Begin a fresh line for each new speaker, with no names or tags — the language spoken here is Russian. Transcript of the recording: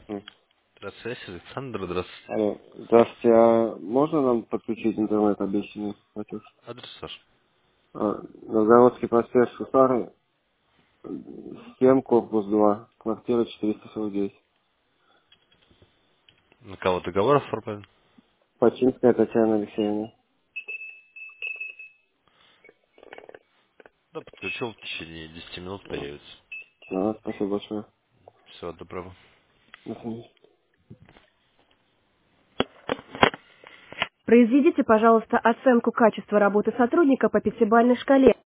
М.
Здравствуйте, Александр, здравствуйте.
Алло. Здравствуйте, а можно нам подключить интернет обещанный платеж?
Адрес ваш?
Новгородский проспект Сусары, 7, корпус 2, квартира 449.
На кого договор оформлен?
Починская Татьяна Алексеевна.
Да, подключил, в течение 10 минут появится.
Спасибо большое.
Всего доброго.
До свидания.
Произведите, пожалуйста, оценку качества работы сотрудника по пятибалльной шкале.